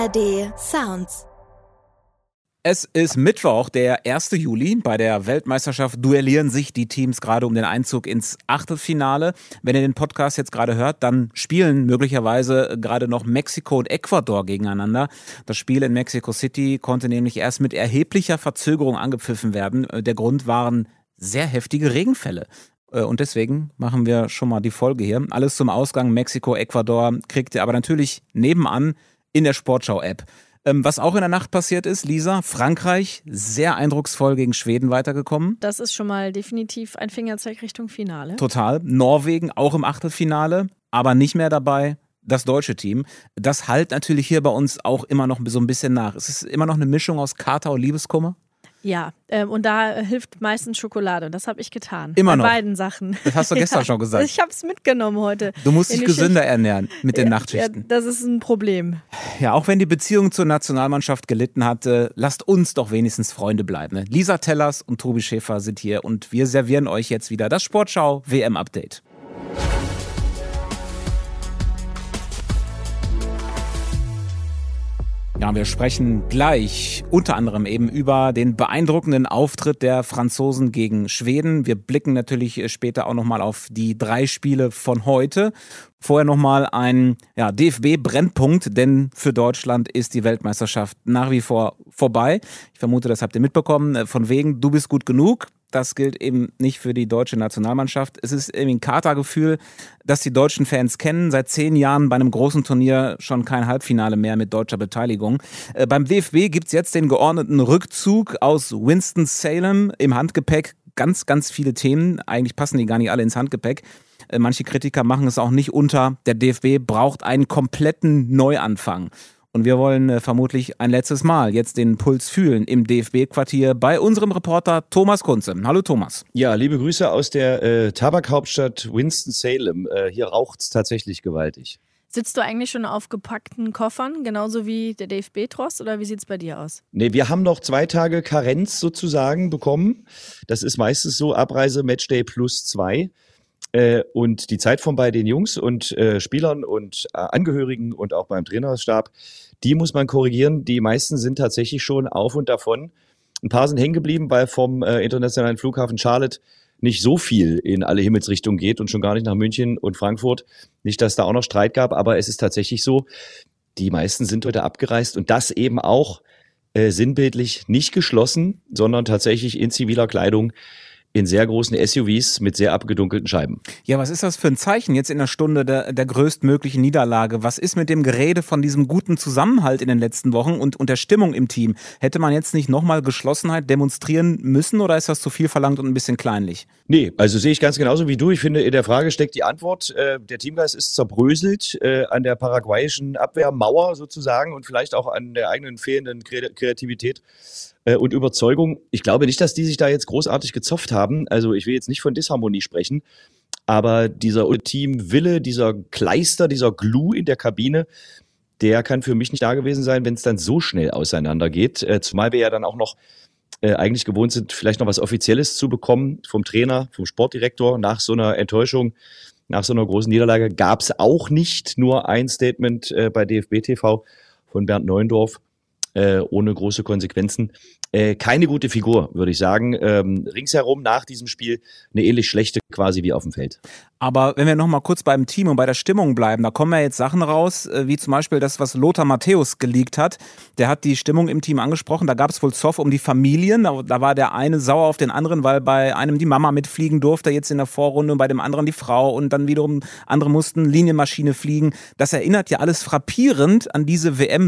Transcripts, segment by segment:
ARD Sounds. Es ist Mittwoch, der 1. Juli. Bei der Weltmeisterschaft duellieren sich die Teams gerade um den Einzug ins Achtelfinale. Wenn ihr den Podcast jetzt gerade hört, dann spielen möglicherweise gerade noch Mexiko und Ecuador gegeneinander. Das Spiel in Mexico City konnte nämlich erst mit erheblicher Verzögerung angepfiffen werden. Der Grund waren sehr heftige Regenfälle. Und deswegen machen wir schon mal die Folge hier. Alles zum Ausgang Mexiko-Ecuador kriegt ihr aber natürlich nebenan in der Sportschau-App. Was auch in der Nacht passiert ist, Lisa, Frankreich sehr eindrucksvoll gegen Schweden weitergekommen. Das ist schon mal definitiv ein Fingerzeig Richtung Finale. Total. Norwegen auch im Achtelfinale, aber nicht mehr dabei das deutsche Team. Das hallt natürlich hier bei uns auch immer noch so ein bisschen nach. Es ist immer noch eine Mischung aus Kater und Liebeskummer. Ja, und da hilft meistens Schokolade. Das habe ich getan. Immer noch. Bei beiden Sachen. Das hast du gestern schon gesagt. Ich habe es mitgenommen heute. Du musst dich gesünder ernähren mit den Nachtschichten. Ja, das ist ein Problem. Ja, auch wenn die Beziehung zur Nationalmannschaft gelitten hatte, lasst uns doch wenigstens Freunde bleiben. Ne? Lisa Tellers und Tobi Schäfer sind hier und wir servieren euch jetzt wieder das Sportschau WM-Update. Ja, wir sprechen gleich unter anderem eben über den beeindruckenden Auftritt der Franzosen gegen Schweden. Wir blicken natürlich später auch nochmal auf die 3 Spiele von heute. Vorher nochmal ein DFB-Brennpunkt, denn für Deutschland ist die Weltmeisterschaft nach wie vor vorbei. Ich vermute, das habt ihr mitbekommen. Von wegen, du bist gut genug. Das gilt eben nicht für die deutsche Nationalmannschaft. Es ist irgendwie ein Katergefühl, das die deutschen Fans kennen. Seit 10 Jahren bei einem großen Turnier schon kein Halbfinale mehr mit deutscher Beteiligung. Beim DFB gibt es jetzt den geordneten Rückzug aus Winston-Salem im Handgepäck. Ganz, ganz viele Themen. Eigentlich passen die gar nicht alle ins Handgepäck. Manche Kritiker machen es auch nicht unter. Der DFB braucht einen kompletten Neuanfang. Und wir wollen vermutlich ein letztes Mal jetzt den Puls fühlen im DFB-Quartier bei unserem Reporter Thomas Kunze. Hallo Thomas. Ja, liebe Grüße aus der Tabakhauptstadt Winston-Salem. Hier raucht's tatsächlich gewaltig. Sitzt du eigentlich schon auf gepackten Koffern, genauso wie der DFB-Trost, oder wie sieht's bei dir aus? Nee, wir haben noch 2 Tage Karenz sozusagen bekommen. Das ist meistens so Abreise Matchday plus 2. Und die Zeit von bei den Jungs und Spielern und Angehörigen und auch beim Trainerstab, die muss man korrigieren. Die meisten sind tatsächlich schon auf und davon. Ein paar sind hängen geblieben, weil vom internationalen Flughafen Charlotte nicht so viel in alle Himmelsrichtungen geht und schon gar nicht nach München und Frankfurt. Nicht, dass da auch noch Streit gab, aber es ist tatsächlich so, die meisten sind heute abgereist und das eben auch sinnbildlich nicht geschlossen, sondern tatsächlich in ziviler Kleidung in sehr großen SUVs mit sehr abgedunkelten Scheiben. Ja, was ist das für ein Zeichen jetzt in der Stunde der größtmöglichen Niederlage? Was ist mit dem Gerede von diesem guten Zusammenhalt in den letzten Wochen und der Stimmung im Team? Hätte man jetzt nicht nochmal Geschlossenheit demonstrieren müssen oder ist das zu viel verlangt und ein bisschen kleinlich? Nee, also sehe ich ganz genauso wie du. Ich finde, in der Frage steckt die Antwort. Der Teamgeist ist zerbröselt an der paraguayischen Abwehrmauer sozusagen und vielleicht auch an der eigenen fehlenden Kreativität und Überzeugung. Ich glaube nicht, dass die sich da jetzt großartig gezofft haben. Also ich will jetzt nicht von Disharmonie sprechen, aber dieser Teamwille, dieser Kleister, dieser Glue in der Kabine, der kann für mich nicht da gewesen sein, wenn es dann so schnell auseinandergeht. Zumal wir ja dann auch noch eigentlich gewohnt sind, vielleicht noch was Offizielles zu bekommen vom Trainer, vom Sportdirektor. Nach so einer Enttäuschung, nach so einer großen Niederlage gab es auch nicht nur ein Statement bei DFB TV von Bernd Neuendorf, ohne große Konsequenzen. Keine gute Figur, würde ich sagen. Ringsherum nach diesem Spiel eine ähnlich schlechte quasi wie auf dem Feld. Aber wenn wir noch mal kurz beim Team und bei der Stimmung bleiben, da kommen ja jetzt Sachen raus, wie zum Beispiel das, was Lothar Matthäus geleakt hat. Der hat die Stimmung im Team angesprochen. Da gab es wohl Zoff um die Familien. Da war der eine sauer auf den anderen, weil bei einem die Mama mitfliegen durfte, jetzt in der Vorrunde, und bei dem anderen die Frau. Und dann wiederum andere mussten Linienmaschine fliegen. Das erinnert ja alles frappierend an diese WM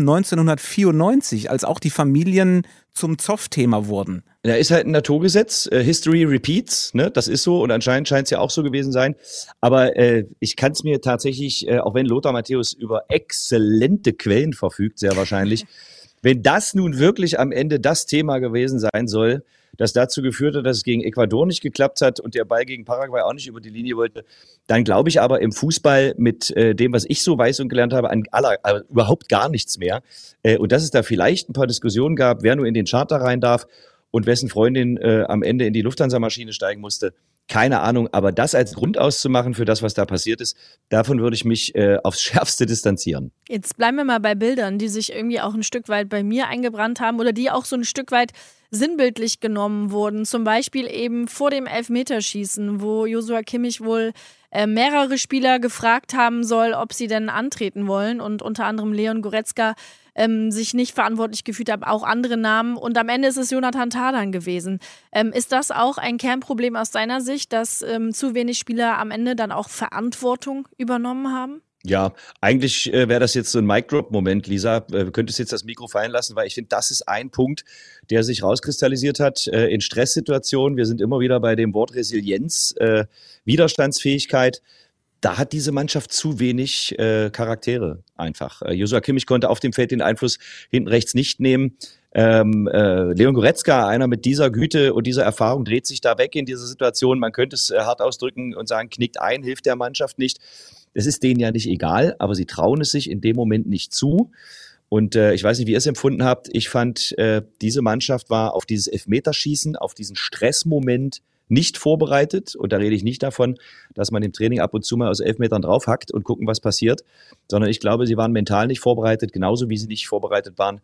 1994, als auch die Familien zum Zoff-Thema wurden. Da ist halt ein Naturgesetz, History repeats, ne? Das ist so und anscheinend scheint es ja auch so gewesen sein. Aber ich kann es mir tatsächlich, auch wenn Lothar Matthäus über exzellente Quellen verfügt, sehr wahrscheinlich, wenn das nun wirklich am Ende das Thema gewesen sein soll, das dazu geführt hat, dass es gegen Ecuador nicht geklappt hat und der Ball gegen Paraguay auch nicht über die Linie wollte, dann glaube ich aber im Fußball mit dem, was ich so weiß und gelernt habe, überhaupt gar nichts mehr. Und dass es da vielleicht ein paar Diskussionen gab, wer nur in den Charter rein darf und wessen Freundin am Ende in die Lufthansa-Maschine steigen musste, keine Ahnung, aber das als Grund auszumachen für das, was da passiert ist, davon würde ich mich aufs Schärfste distanzieren. Jetzt bleiben wir mal bei Bildern, die sich irgendwie auch ein Stück weit bei mir eingebrannt haben oder die auch so ein Stück weit sinnbildlich genommen wurden. Zum Beispiel eben vor dem Elfmeterschießen, wo Joshua Kimmich wohl mehrere Spieler gefragt haben soll, ob sie denn antreten wollen und unter anderem Leon Goretzka sich nicht verantwortlich gefühlt hat, auch andere Namen. Und am Ende ist es Jonathan Tah dann gewesen. Ist das auch ein Kernproblem aus deiner Sicht, dass zu wenig Spieler am Ende dann auch Verantwortung übernommen haben? Ja, eigentlich wäre das jetzt so ein Mic-Drop-Moment, Lisa. Du könntest jetzt das Mikro fallen lassen, weil ich finde, das ist ein Punkt, der sich rauskristallisiert hat in Stresssituationen. Wir sind immer wieder bei dem Wort Resilienz, Widerstandsfähigkeit. Da hat diese Mannschaft zu wenig Charaktere einfach. Joshua Kimmich konnte auf dem Feld den Einfluss hinten rechts nicht nehmen. Leon Goretzka, einer mit dieser Güte und dieser Erfahrung, dreht sich da weg in dieser Situation. Man könnte es hart ausdrücken und sagen, knickt ein, hilft der Mannschaft nicht. Es ist denen ja nicht egal, aber sie trauen es sich in dem Moment nicht zu. Und ich weiß nicht, wie ihr es empfunden habt. Ich fand, diese Mannschaft war auf dieses Elfmeterschießen, auf diesen Stressmoment nicht vorbereitet. Und da rede ich nicht davon, dass man im Training ab und zu mal aus 11 Metern draufhackt und gucken, was passiert. Sondern ich glaube, sie waren mental nicht vorbereitet, genauso wie sie nicht vorbereitet waren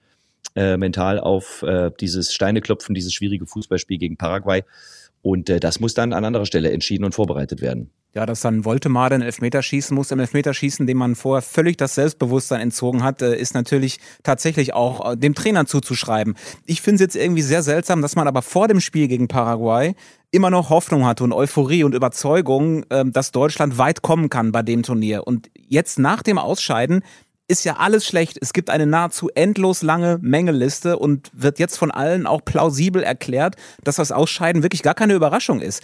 mental auf dieses Steineklopfen, dieses schwierige Fußballspiel gegen Paraguay. Und das muss dann an anderer Stelle entschieden und vorbereitet werden. Ja, dass dann Woltemade einen Elfmeter schießen muss, im Elfmeterschießen, dem man vorher völlig das Selbstbewusstsein entzogen hat, ist natürlich tatsächlich auch dem Trainer zuzuschreiben. Ich finde es jetzt irgendwie sehr seltsam, dass man aber vor dem Spiel gegen Paraguay immer noch Hoffnung hatte und Euphorie und Überzeugung, dass Deutschland weit kommen kann bei dem Turnier. Und jetzt nach dem Ausscheiden ist ja alles schlecht. Es gibt eine nahezu endlos lange Mängelliste und wird jetzt von allen auch plausibel erklärt, dass das Ausscheiden wirklich gar keine Überraschung ist.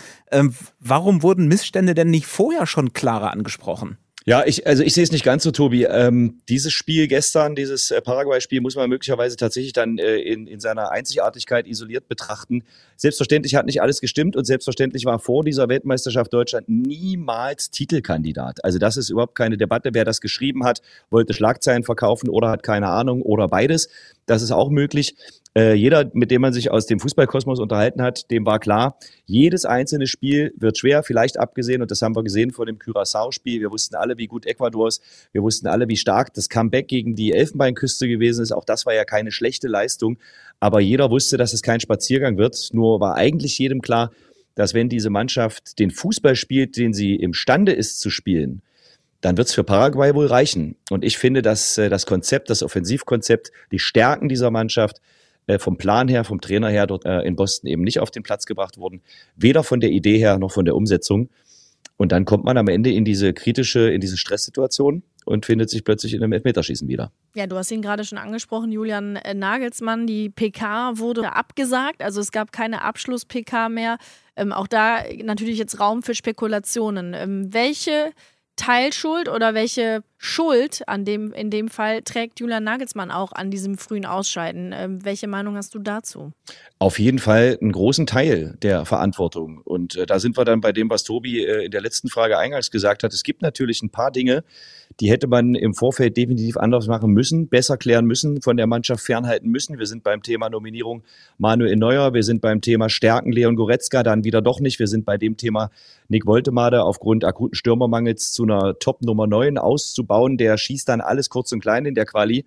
Warum wurden Missstände denn nicht vorher schon klarer angesprochen? Ja, ich sehe es nicht ganz so, Tobi. Dieses Spiel gestern, dieses Paraguay-Spiel, muss man möglicherweise tatsächlich dann in seiner Einzigartigkeit isoliert betrachten. Selbstverständlich hat nicht alles gestimmt und selbstverständlich war vor dieser Weltmeisterschaft Deutschland niemals Titelkandidat. Also das ist überhaupt keine Debatte. Wer das geschrieben hat, wollte Schlagzeilen verkaufen oder hat keine Ahnung oder beides. Das ist auch möglich. Jeder, mit dem man sich aus dem Fußballkosmos unterhalten hat, dem war klar, jedes einzelne Spiel wird schwer, vielleicht abgesehen, und das haben wir gesehen vor dem Curaçao-Spiel. Wir wussten alle, wie gut Ecuador ist. Wir wussten alle, wie stark das Comeback gegen die Elfenbeinküste gewesen ist. Auch das war ja keine schlechte Leistung. Aber jeder wusste, dass es kein Spaziergang wird. Nur war eigentlich jedem klar, dass wenn diese Mannschaft den Fußball spielt, den sie imstande ist zu spielen, dann wird es für Paraguay wohl reichen. Und ich finde, dass das Konzept, das Offensivkonzept, die Stärken dieser Mannschaft vom Plan her, vom Trainer her dort in Boston eben nicht auf den Platz gebracht wurden. Weder von der Idee her noch von der Umsetzung. Und dann kommt man am Ende in diese Stresssituation und findet sich plötzlich in einem Elfmeterschießen wieder. Ja, du hast ihn gerade schon angesprochen, Julian Nagelsmann. Die PK wurde abgesagt, also es gab keine Abschluss-PK mehr. Auch da natürlich jetzt Raum für Spekulationen. Welche Teilschuld oder welche Schuld in dem Fall trägt Julian Nagelsmann auch an diesem frühen Ausscheiden? Welche Meinung hast du dazu? Auf jeden Fall einen großen Teil der Verantwortung. Und da sind wir dann bei dem, was Tobi in der letzten Frage eingangs gesagt hat. Es gibt natürlich ein paar Dinge, die hätte man im Vorfeld definitiv anders machen müssen, besser klären müssen, von der Mannschaft fernhalten müssen. Wir sind beim Thema Nominierung Manuel Neuer, wir sind beim Thema Stärken Leon Goretzka, dann wieder doch nicht. Wir sind bei dem Thema Nick Woltemade aufgrund akuten Stürmermangels zu einer Top Nummer 9 auszubauen. Der schießt dann alles kurz und klein in der Quali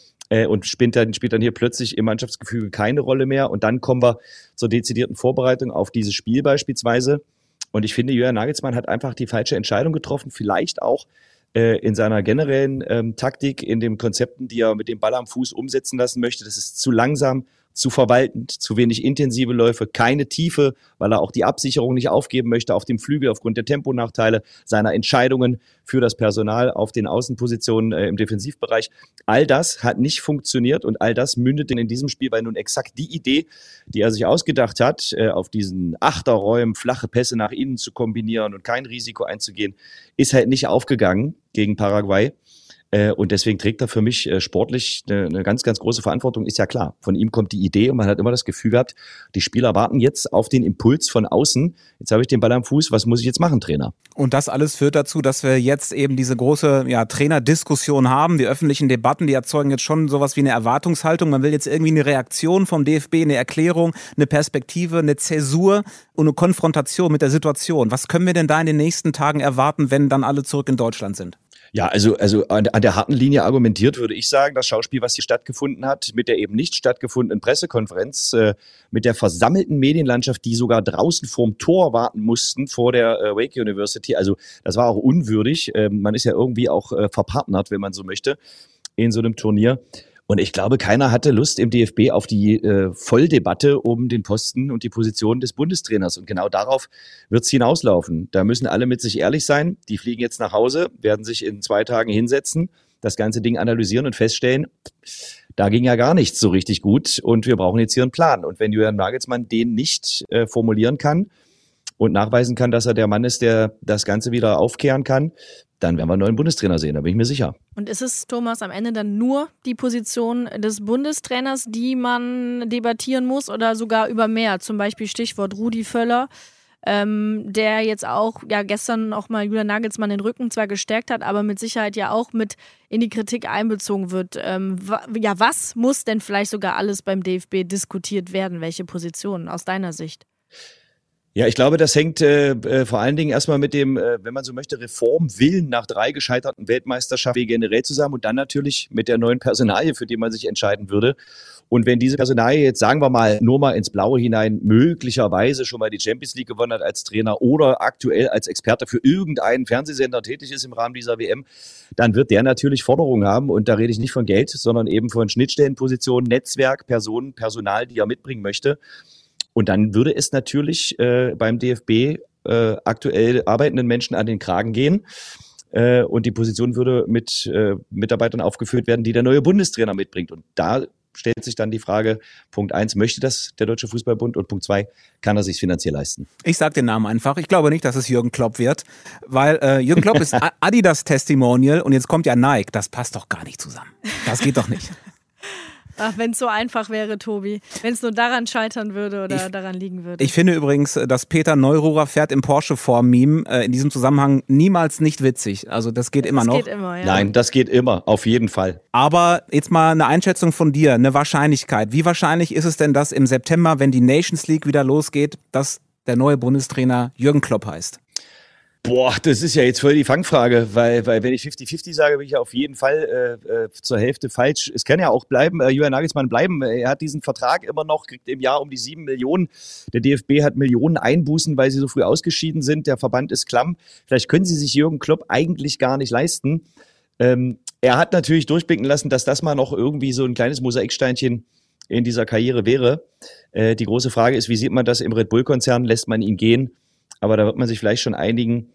und spielt dann hier plötzlich im Mannschaftsgefüge keine Rolle mehr. Und dann kommen wir zur dezidierten Vorbereitung auf dieses Spiel beispielsweise. Und ich finde, Julian Nagelsmann hat einfach die falsche Entscheidung getroffen, vielleicht auch in seiner generellen Taktik, in den Konzepten, die er mit dem Ball am Fuß umsetzen lassen möchte. Das ist zu langsam, zu verwaltend, zu wenig intensive Läufe, keine Tiefe, weil er auch die Absicherung nicht aufgeben möchte auf dem Flügel aufgrund der Temponachteile seiner Entscheidungen für das Personal auf den Außenpositionen im Defensivbereich. All das hat nicht funktioniert und all das mündet in diesem Spiel, weil nun exakt die Idee, die er sich ausgedacht hat, auf diesen Achterräumen flache Pässe nach innen zu kombinieren und kein Risiko einzugehen, ist halt nicht aufgegangen gegen Paraguay. Und deswegen trägt er für mich sportlich eine ganz, ganz große Verantwortung, ist ja klar. Von ihm kommt die Idee und man hat immer das Gefühl gehabt, die Spieler warten jetzt auf den Impuls von außen. Jetzt habe ich den Ball am Fuß, was muss ich jetzt machen, Trainer? Und das alles führt dazu, dass wir jetzt eben diese große Trainerdiskussion haben. Die öffentlichen Debatten, die erzeugen jetzt schon sowas wie eine Erwartungshaltung. Man will jetzt irgendwie eine Reaktion vom DFB, eine Erklärung, eine Perspektive, eine Zäsur und eine Konfrontation mit der Situation. Was können wir denn da in den nächsten Tagen erwarten, wenn dann alle zurück in Deutschland sind? Ja, also an der harten Linie argumentiert, würde ich sagen, das Schauspiel, was hier stattgefunden hat, mit der eben nicht stattgefundenen Pressekonferenz, mit der versammelten Medienlandschaft, die sogar draußen vorm Tor warten mussten, vor der Wake University. Also das war auch unwürdig. Man ist ja irgendwie auch verpartnert, wenn man so möchte, in so einem Turnier. Und ich glaube, keiner hatte Lust im DFB auf die Volldebatte um den Posten und die Position des Bundestrainers. Und genau darauf wird es hinauslaufen. Da müssen alle mit sich ehrlich sein. Die fliegen jetzt nach Hause, werden sich in 2 Tagen hinsetzen, das ganze Ding analysieren und feststellen, da ging ja gar nichts so richtig gut und wir brauchen jetzt hier einen Plan. Und wenn Julian Nagelsmann den nicht formulieren kann und nachweisen kann, dass er der Mann ist, der das Ganze wieder aufkehren kann, dann werden wir einen neuen Bundestrainer sehen, da bin ich mir sicher. Und ist es, Thomas, am Ende dann nur die Position des Bundestrainers, die man debattieren muss oder sogar über mehr? Zum Beispiel Stichwort Rudi Völler, der jetzt auch gestern auch mal Julian Nagelsmann den Rücken zwar gestärkt hat, aber mit Sicherheit ja auch mit in die Kritik einbezogen wird. Was muss denn vielleicht sogar alles beim DFB diskutiert werden? Welche Positionen aus deiner Sicht? Ja, ich glaube, das hängt vor allen Dingen erstmal mit dem, wenn man so möchte, Reformwillen nach 3 gescheiterten Weltmeisterschaften generell zusammen und dann natürlich mit der neuen Personalie, für die man sich entscheiden würde. Und wenn diese Personalie jetzt, sagen wir mal, nur mal ins Blaue hinein möglicherweise schon mal die Champions League gewonnen hat als Trainer oder aktuell als Experte für irgendeinen Fernsehsender tätig ist im Rahmen dieser WM, dann wird der natürlich Forderungen haben. Und da rede ich nicht von Geld, sondern eben von Schnittstellenpositionen, Netzwerk, Personen, Personal, die er mitbringen möchte. Und dann würde es natürlich beim DFB aktuell arbeitenden Menschen an den Kragen gehen. Und die Position würde mit Mitarbeitern aufgefüllt werden, die der neue Bundestrainer mitbringt. Und da stellt sich dann die Frage, Punkt 1, möchte das der Deutsche Fußballbund? Und Punkt 2, kann er sich finanziell leisten? Ich sage den Namen einfach. Ich glaube nicht, dass es Jürgen Klopp wird, weil Jürgen Klopp ist Adidas-Testimonial und jetzt kommt ja Nike. Das passt doch gar nicht zusammen. Das geht doch nicht. Ach, wenn es so einfach wäre, Tobi. Wenn es nur daran scheitern würde oder daran liegen würde. Ich finde übrigens, dass Peter Neururer fährt im Porsche-Form-Meme in diesem Zusammenhang niemals nicht witzig. Also das geht immer noch. Das geht immer, ja. Nein, das geht immer, auf jeden Fall. Aber jetzt mal eine Einschätzung von dir, eine Wahrscheinlichkeit. Wie wahrscheinlich ist es denn, dass im September, wenn die Nations League wieder losgeht, dass der neue Bundestrainer Jürgen Klopp heißt? Boah, das ist ja jetzt voll die Fangfrage, weil wenn ich 50-50 sage, bin ich ja auf jeden Fall zur Hälfte falsch. Es kann ja auch bleiben, Julian Nagelsmann bleiben. Er hat diesen Vertrag immer noch, kriegt im Jahr um die 7 Millionen. Der DFB hat Millionen Einbußen, weil sie so früh ausgeschieden sind. Der Verband ist klamm. Vielleicht können sie sich Jürgen Klopp eigentlich gar nicht leisten. Er hat natürlich durchblicken lassen, dass das mal noch irgendwie so ein kleines Mosaiksteinchen in dieser Karriere wäre. Die große Frage ist, wie sieht man das im Red Bull-Konzern? Lässt man ihn gehen? Aber da wird man sich vielleicht schon einigen.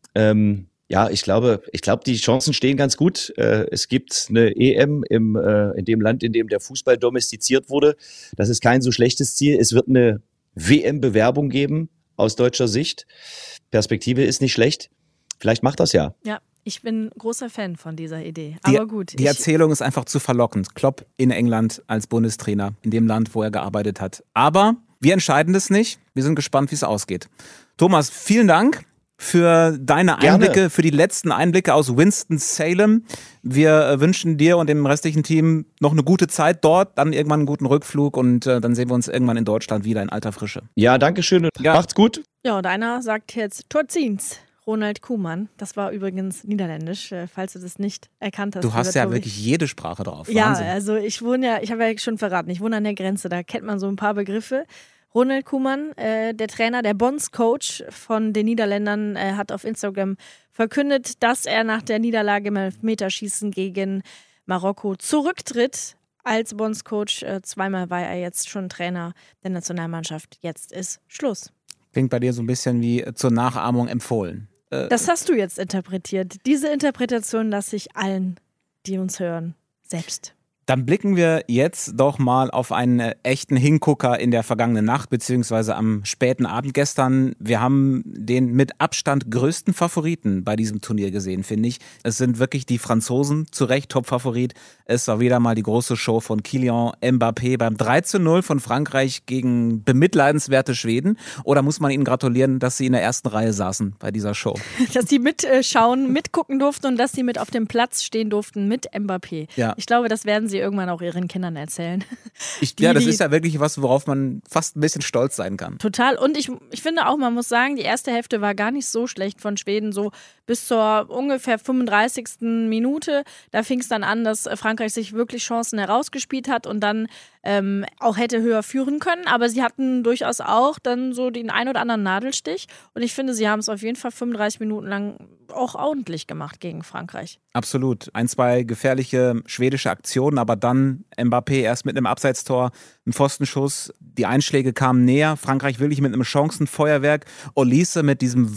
Ich glaube, die Chancen stehen ganz gut. Es gibt eine EM in dem Land, in dem der Fußball domestiziert wurde. Das ist kein so schlechtes Ziel. Es wird eine WM-Bewerbung geben aus deutscher Sicht. Perspektive ist nicht schlecht. Vielleicht macht das ja. Ja, ich bin großer Fan von dieser Idee. Aber gut. Die Erzählung ist einfach zu verlockend. Klopp in England als Bundestrainer in dem Land, wo er gearbeitet hat. Aber wir entscheiden das nicht. Wir sind gespannt, wie es ausgeht. Thomas, vielen Dank für deine Einblicke, Gerne. für die letzten Einblicke aus Winston-Salem. Wir wünschen dir und dem restlichen Team noch eine gute Zeit dort, dann irgendwann einen guten Rückflug und dann sehen wir uns irgendwann in Deutschland wieder in alter Frische. Ja, danke schön. Ja. Macht's gut. Ja, und einer sagt jetzt Torziens. Ronald Koeman. Das war übrigens niederländisch, falls du das nicht erkannt hast. Du hast ja Tobi. wirklich jede Sprache drauf. Ja, Wahnsinn. also ich habe ja schon verraten, ich wohne an der Grenze, da kennt man so ein paar Begriffe. Ronald Koeman, der Trainer, der Bondscoach von den Niederländern, hat auf Instagram verkündet, dass er nach der Niederlage im Elfmeterschießen gegen Marokko zurücktritt als Bondscoach. 2-mal war er jetzt schon Trainer der Nationalmannschaft. Jetzt ist Schluss. Klingt bei dir so ein bisschen wie zur Nachahmung empfohlen. Das hast du jetzt interpretiert. Diese Interpretation lasse ich allen, die uns hören, selbst Dann blicken wir jetzt doch mal auf einen echten Hingucker in der vergangenen Nacht, beziehungsweise am späten Abend gestern. Wir haben den mit Abstand größten Favoriten bei diesem Turnier gesehen, finde ich. Es sind wirklich die Franzosen, zu Recht Top-Favorit. Es war wieder mal die große Show von Kylian Mbappé beim 3:0 von Frankreich gegen bemitleidenswerte Schweden. Oder muss man ihnen gratulieren, dass sie in der ersten Reihe saßen bei dieser Show? Dass sie mitschauen, mitgucken durften und dass sie mit auf dem Platz stehen durften mit Mbappé. Ja. Ich glaube, das werden sie irgendwann auch ihren Kindern erzählen. Das ist ja wirklich was, worauf man fast ein bisschen stolz sein kann. Total. Und ich finde auch, man muss sagen, die erste Hälfte war gar nicht so schlecht von Schweden, so bis zur ungefähr 35. Minute. Da fing es dann an, dass Frankreich sich wirklich Chancen herausgespielt hat und dann auch hätte höher führen können. Aber sie hatten durchaus auch dann so den ein oder anderen Nadelstich. Und ich finde, sie haben es auf jeden Fall 35 Minuten lang auch ordentlich gemacht gegen Frankreich. Absolut. 1-2 gefährliche schwedische Aktionen, aber dann Mbappé erst mit einem Abseitstor, einem Pfostenschuss. Die Einschläge kamen näher. Frankreich wirklich mit einem Chancenfeuerwerk. Olise mit diesem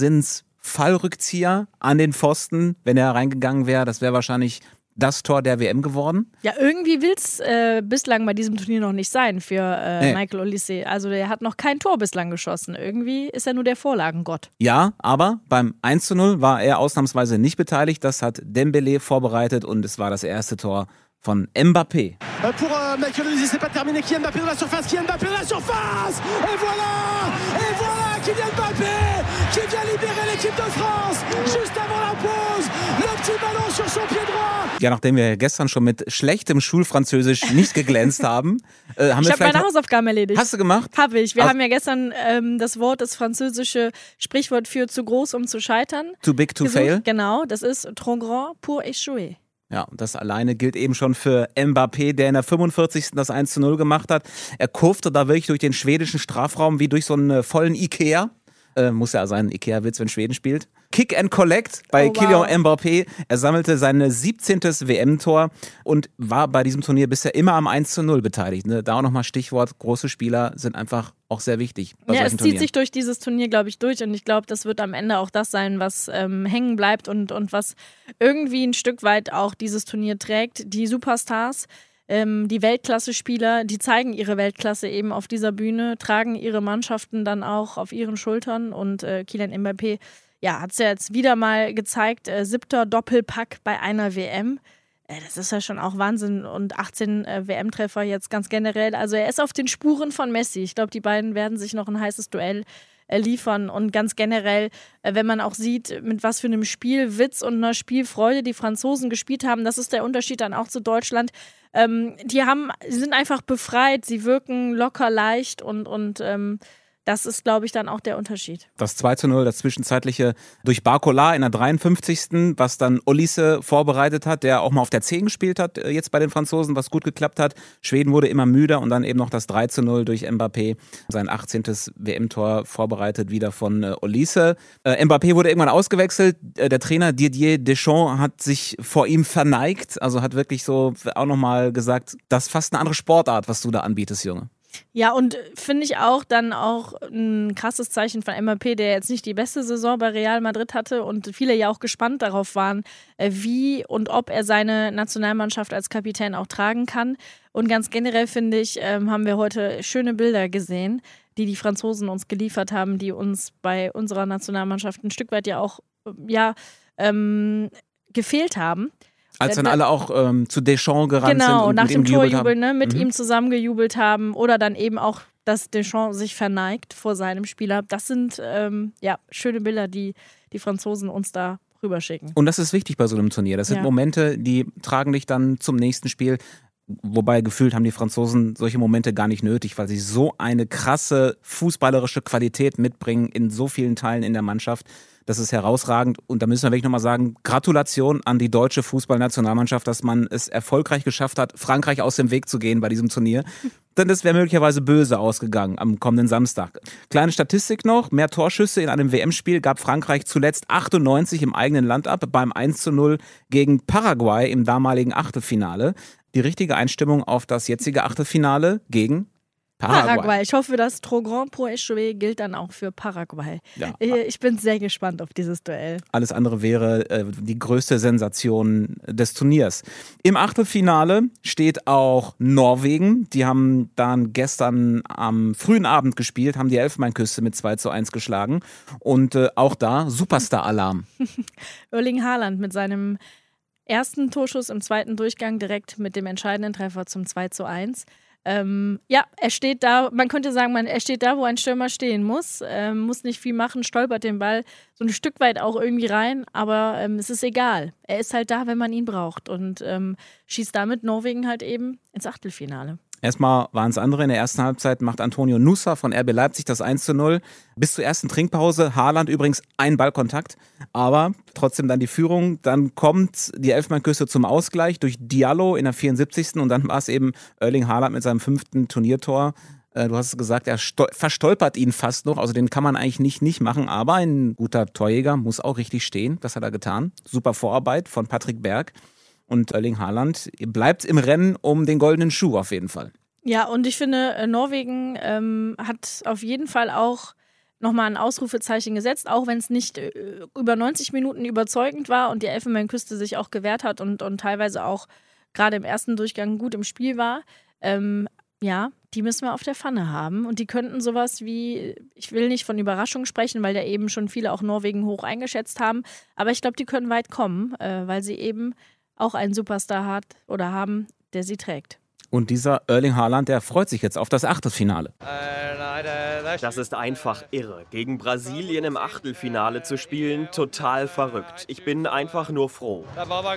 Wahnsinns-Fallrückzieher an den Pfosten. Wenn er reingegangen wäre, das wäre wahrscheinlich das Tor der WM geworden. Ja, irgendwie will es bislang bei diesem Turnier noch nicht sein für Michael Olise. Also der hat noch kein Tor bislang geschossen. Irgendwie ist er nur der Vorlagengott. Ja, aber beim 1:0 war er ausnahmsweise nicht beteiligt. Das hat Dembélé vorbereitet und es war das erste Tor von Mbappé. Pour Michael Olise, c'est pas terminé. Kylian Mbappé dans la surface. Kylian Mbappé dans la surface. Et voilà, Kylian Mbappé qui vient libérer l'équipe de France juste avant la pause. Le petit ballon sur son pied droit. Ja, nachdem wir gestern schon mit schlechtem Schulfranzösisch nicht geglänzt haben, ich habe meine Hausaufgaben erledigt. Hast du gemacht? Habe ich. Wir haben ja gestern das Wort, das französische Sprichwort für zu groß, um zu scheitern. Too big to fail. Genau, das ist trop grand pour échouer. Ja, und das alleine gilt eben schon für Mbappé, der in der 45. das 1:0 gemacht hat. Er kurfte da wirklich durch den schwedischen Strafraum wie durch so einen vollen Ikea. Muss ja sein, Ikea-Witz, wenn Schweden spielt. Kick and Collect bei Kylian Mbappé. Er sammelte sein 17. WM-Tor und war bei diesem Turnier bisher immer am 1:0 beteiligt. Ne? Da auch nochmal Stichwort, große Spieler sind einfach auch sehr wichtig bei solchen es zieht sich durch dieses Turnier, glaube ich, durch und ich glaube, das wird am Ende auch das sein, was hängen bleibt und was irgendwie ein Stück weit auch dieses Turnier trägt. Die Superstars, die Weltklasse-Spieler, die zeigen ihre Weltklasse eben auf dieser Bühne, tragen ihre Mannschaften dann auch auf ihren Schultern und Kylian Mbappé hat es ja jetzt wieder mal gezeigt, 7. Doppelpack bei einer WM. Das ist ja schon auch Wahnsinn und 18 WM-Treffer jetzt ganz generell. Also er ist auf den Spuren von Messi. Ich glaube, die beiden werden sich noch ein heißes Duell liefern und ganz generell, wenn man auch sieht, mit was für einem Spielwitz und einer Spielfreude die Franzosen gespielt haben, das ist der Unterschied dann auch zu Deutschland. Sie sind einfach befreit, sie wirken locker, leicht und das ist, glaube ich, dann auch der Unterschied. Das 2:0, das zwischenzeitliche durch Barcola in der 53., was dann Olise vorbereitet hat, der auch mal auf der 10 gespielt hat, jetzt bei den Franzosen, was gut geklappt hat. Schweden wurde immer müder und dann eben noch das 3:0 durch Mbappé, sein 18. WM-Tor vorbereitet, wieder von Olise. Mbappé wurde irgendwann ausgewechselt. Der Trainer Didier Deschamps hat sich vor ihm verneigt, also hat wirklich so auch nochmal gesagt, das ist fast eine andere Sportart, was du da anbietest, Junge. Ja, und finde ich auch dann auch ein krasses Zeichen von Mbappé, der jetzt nicht die beste Saison bei Real Madrid hatte und viele ja auch gespannt darauf waren, wie und ob er seine Nationalmannschaft als Kapitän auch tragen kann. Und ganz generell finde ich, haben wir heute schöne Bilder gesehen, die Franzosen uns geliefert haben, die uns bei unserer Nationalmannschaft ein Stück weit ja auch gefehlt haben. Als dann alle auch zu Deschamps gerannt sind und nach mit ihm dem Torjubel, ne, mit Mhm. ihm zusammengejubelt haben oder dann eben auch, dass Deschamps sich verneigt vor seinem Spieler. Das sind schöne Bilder, die die Franzosen uns da rüberschicken. Und das ist wichtig bei so einem Turnier. Das sind Momente, die tragen dich dann zum nächsten Spiel. Wobei gefühlt haben die Franzosen solche Momente gar nicht nötig, weil sie so eine krasse fußballerische Qualität mitbringen in so vielen Teilen in der Mannschaft. Das ist herausragend und da müssen wir wirklich nochmal sagen, Gratulation an die deutsche Fußballnationalmannschaft, dass man es erfolgreich geschafft hat, Frankreich aus dem Weg zu gehen bei diesem Turnier. Denn das wäre möglicherweise böse ausgegangen am kommenden Samstag. Kleine Statistik noch, mehr Torschüsse in einem WM-Spiel gab Frankreich zuletzt 98 im eigenen Land ab, beim 1:0 gegen Paraguay im damaligen Achtelfinale. Die richtige Einstimmung auf das jetzige Achtelfinale gegen Paraguay. Ich hoffe, das Trop Grand pour Échouer gilt dann auch für Paraguay. Ja. Ich bin sehr gespannt auf dieses Duell. Alles andere wäre die größte Sensation des Turniers. Im Achtelfinale steht auch Norwegen. Die haben dann gestern am frühen Abend gespielt, haben die Elfenbeinküste mit 2:1 geschlagen. Und auch da Superstar-Alarm. Erling Haaland mit seinem ersten Torschuss im zweiten Durchgang direkt mit dem entscheidenden Treffer zum 2:1. Ja, er steht da, man könnte sagen, er steht da, wo ein Stürmer stehen muss nicht viel machen, stolpert den Ball so ein Stück weit auch irgendwie rein, aber es ist egal. Er ist halt da, wenn man ihn braucht und schießt damit Norwegen halt eben ins Achtelfinale. Erstmal waren es andere. In der ersten Halbzeit macht Antonio Nusa von RB Leipzig das 1:0. Bis zur ersten Trinkpause. Haaland übrigens ein Ballkontakt, aber trotzdem dann die Führung. Dann kommt die Elfenbeinküste zum Ausgleich durch Diallo in der 74. Und dann war es eben Erling Haaland mit seinem 5. Turniertor. Du hast es gesagt, er verstolpert ihn fast noch. Also den kann man eigentlich nicht machen. Aber ein guter Torjäger muss auch richtig stehen. Das hat er getan. Super Vorarbeit von Patrick Berg. Und Erling Haaland bleibt im Rennen um den goldenen Schuh auf jeden Fall. Ja, und ich finde, Norwegen hat auf jeden Fall auch nochmal ein Ausrufezeichen gesetzt, auch wenn es nicht über 90 Minuten überzeugend war und die Elfenbeinküste sich auch gewehrt hat und teilweise auch gerade im ersten Durchgang gut im Spiel war. Ja, die müssen wir auf der Pfanne haben und die könnten sowas wie, ich will nicht von Überraschung sprechen, weil da eben schon viele auch Norwegen hoch eingeschätzt haben, aber ich glaube, die können weit kommen, weil sie eben auch einen Superstar haben, der sie trägt. Und dieser Erling Haaland, der freut sich jetzt auf das Achtelfinale. Das ist einfach irre. Gegen Brasilien im Achtelfinale zu spielen, total verrückt. Ich bin einfach nur froh.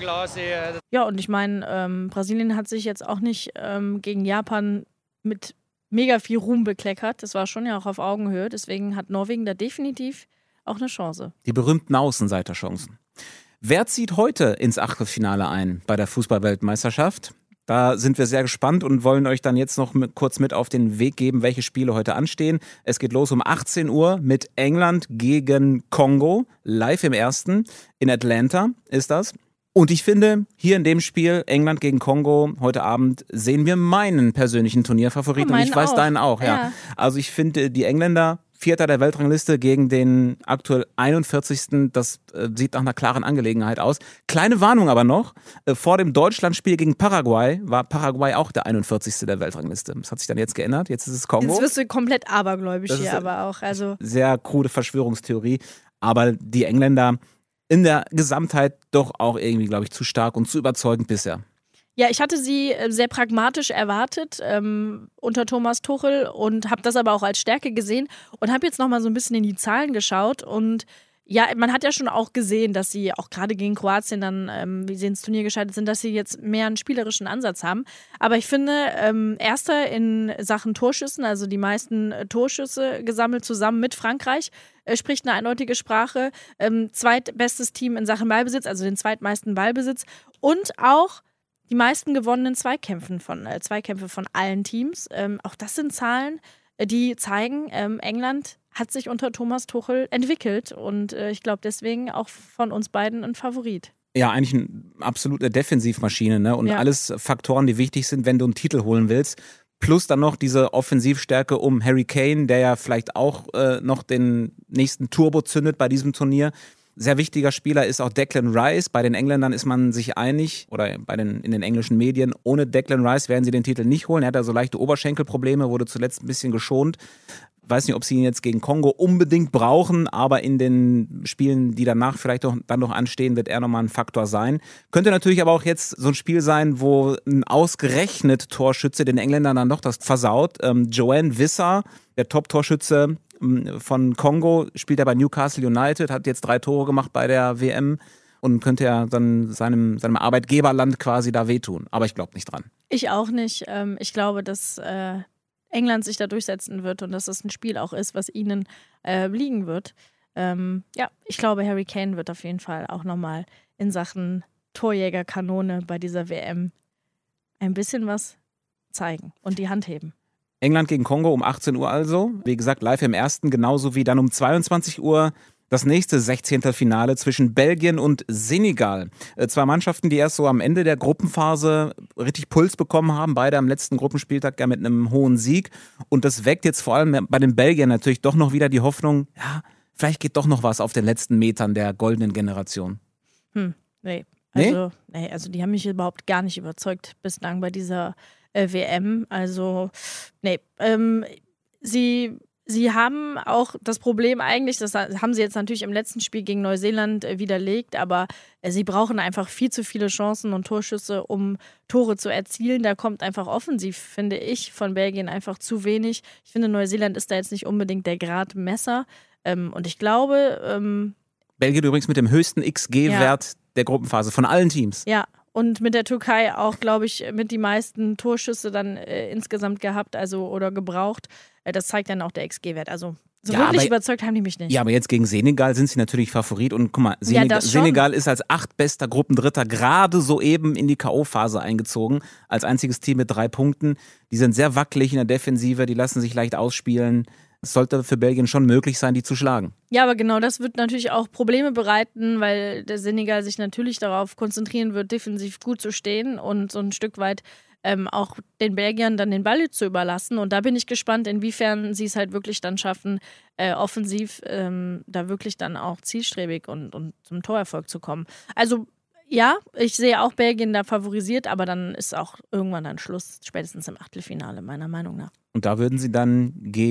Ja, und ich meine, Brasilien hat sich jetzt auch nicht gegen Japan mit mega viel Ruhm bekleckert. Das war schon ja auch auf Augenhöhe. Deswegen hat Norwegen da definitiv auch eine Chance. Die berühmten Außenseiterchancen. Wer zieht heute ins Achtelfinale ein bei der Fußball-Weltmeisterschaft? Da sind wir sehr gespannt und wollen euch dann jetzt noch kurz mit auf den Weg geben, welche Spiele heute anstehen. Es geht los um 18 Uhr mit England gegen Kongo, live im Ersten. In Atlanta ist das. Und ich finde, hier in dem Spiel, England gegen Kongo, heute Abend sehen wir meinen persönlichen Turnierfavoriten. Und ich weiß deinen auch, ja. Also ich finde, die Engländer, Vierter der Weltrangliste gegen den aktuell 41. Das sieht nach einer klaren Angelegenheit aus. Kleine Warnung aber noch, vor dem Deutschlandspiel gegen Paraguay war Paraguay auch der 41. der Weltrangliste. Das hat sich dann jetzt geändert, jetzt ist es Kongo. Jetzt wirst du komplett abergläubisch hier aber auch. Also sehr krude Verschwörungstheorie, aber die Engländer in der Gesamtheit doch auch irgendwie, glaube ich, zu stark und zu überzeugend bisher. Ja, ich hatte sie sehr pragmatisch erwartet unter Thomas Tuchel und habe das aber auch als Stärke gesehen und habe jetzt nochmal so ein bisschen in die Zahlen geschaut und ja, man hat ja schon auch gesehen, dass sie auch gerade gegen Kroatien dann, wie sie ins Turnier gescheitert sind, dass sie jetzt mehr einen spielerischen Ansatz haben. Aber ich finde, Erster in Sachen Torschüssen, also die meisten Torschüsse gesammelt zusammen mit Frankreich, spricht eine eindeutige Sprache. Zweitbestes Team in Sachen Ballbesitz, also den zweitmeisten Ballbesitz und auch die meisten gewonnenen Zweikämpfe von allen Teams. Auch das sind Zahlen, die zeigen, England hat sich unter Thomas Tuchel entwickelt und ich glaube deswegen auch von uns beiden ein Favorit. Ja, eigentlich eine absolute Defensivmaschine, ne? Und alles Faktoren, die wichtig sind, wenn du einen Titel holen willst. Plus dann noch diese Offensivstärke um Harry Kane, der ja vielleicht auch noch den nächsten Turbo zündet bei diesem Turnier. Sehr wichtiger Spieler ist auch Declan Rice. Bei den Engländern ist man sich einig, oder in den englischen Medien, ohne Declan Rice werden sie den Titel nicht holen. Er hat da so leichte Oberschenkelprobleme, wurde zuletzt ein bisschen geschont. Weiß nicht, ob sie ihn jetzt gegen Kongo unbedingt brauchen, aber in den Spielen, die danach vielleicht dann noch anstehen, wird er nochmal ein Faktor sein. Könnte natürlich aber auch jetzt so ein Spiel sein, wo ein ausgerechnet Torschütze den Engländern dann doch das versaut. Joanne Wissa, der Top-Torschütze von Kongo, spielt er bei Newcastle United, hat jetzt 3 Tore gemacht bei der WM und könnte ja dann seinem Arbeitgeberland quasi da wehtun. Aber ich glaube nicht dran. Ich auch nicht. Ich glaube, dass England sich da durchsetzen wird und dass das ein Spiel auch ist, was ihnen liegen wird. Ja, ich glaube, Harry Kane wird auf jeden Fall auch nochmal in Sachen Torjägerkanone bei dieser WM ein bisschen was zeigen und die Hand heben. England gegen Kongo um 18 Uhr also. Wie gesagt, live im Ersten, genauso wie dann um 22 Uhr Das nächste 16. Finale zwischen Belgien und Senegal. Zwei Mannschaften, die erst so am Ende der Gruppenphase richtig Puls bekommen haben. Beide am letzten Gruppenspieltag ja mit einem hohen Sieg. Und das weckt jetzt vor allem bei den Belgiern natürlich doch noch wieder die Hoffnung, ja, vielleicht geht doch noch was auf den letzten Metern der goldenen Generation. Nee. Also die haben mich überhaupt gar nicht überzeugt bislang bei dieser WM. Also, nee. Sie haben auch das Problem eigentlich, das haben sie jetzt natürlich im letzten Spiel gegen Neuseeland widerlegt, aber sie brauchen einfach viel zu viele Chancen und Torschüsse, um Tore zu erzielen. Da kommt einfach offensiv, finde ich, von Belgien einfach zu wenig. Ich finde, Neuseeland ist da jetzt nicht unbedingt der Gradmesser. Und ich glaube... Belgien übrigens mit dem höchsten XG-Wert der Gruppenphase von allen Teams. Ja. Und mit der Türkei auch, glaube ich, mit die meisten Torschüsse dann insgesamt gehabt, oder gebraucht. Das zeigt dann auch der XG-Wert. Also so wirklich überzeugt haben die mich nicht. Ja, aber jetzt gegen Senegal sind sie natürlich Favorit. Und guck mal, Senegal ist als 8. bester Gruppendritter gerade soeben in die K.O.-Phase eingezogen. Als einziges Team mit 3 Punkten. Die sind sehr wackelig in der Defensive, die lassen sich leicht ausspielen. Es sollte für Belgien schon möglich sein, die zu schlagen. Ja, aber genau das wird natürlich auch Probleme bereiten, weil der Senegal sich natürlich darauf konzentrieren wird, defensiv gut zu stehen und so ein Stück weit auch den Belgiern dann den Ball zu überlassen. Und da bin ich gespannt, inwiefern sie es halt wirklich dann schaffen, offensiv da wirklich dann auch zielstrebig und zum Torerfolg zu kommen. Also ja, ich sehe auch Belgien da favorisiert, aber dann ist auch irgendwann dann Schluss, spätestens im Achtelfinale, meiner Meinung nach. Und da würden sie dann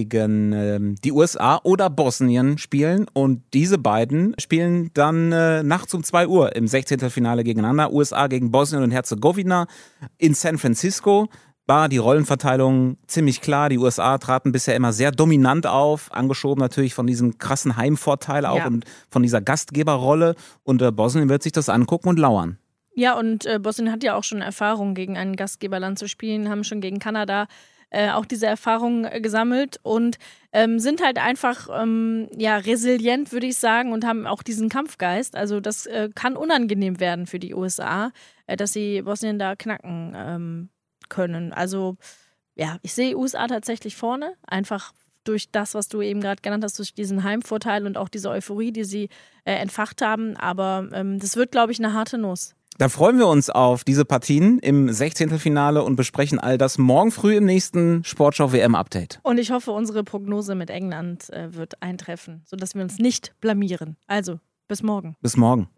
gegen die USA oder Bosnien spielen. Und diese beiden spielen dann nachts um 2 Uhr im 16. Finale gegeneinander. USA gegen Bosnien und Herzegowina in San Francisco. War die Rollenverteilung ziemlich klar. Die USA traten bisher immer sehr dominant auf, angeschoben natürlich von diesem krassen Heimvorteil auch und von dieser Gastgeberrolle. Und Bosnien wird sich das angucken und lauern. Ja, und Bosnien hat ja auch schon Erfahrung, gegen ein Gastgeberland zu spielen, haben schon gegen Kanada auch diese Erfahrung gesammelt und sind halt einfach resilient, würde ich sagen, und haben auch diesen Kampfgeist. Also das kann unangenehm werden für die USA, dass sie Bosnien da knacken können. Also ja, ich sehe USA tatsächlich vorne, einfach durch das, was du eben gerade genannt hast, durch diesen Heimvorteil und auch diese Euphorie, die sie entfacht haben. Aber das wird, glaube ich, eine harte Nuss. Da freuen wir uns auf diese Partien im 16. Finale und besprechen all das morgen früh im nächsten Sportschau-WM-Update. Und ich hoffe, unsere Prognose mit England wird eintreffen, sodass wir uns nicht blamieren. Also, bis morgen. Bis morgen.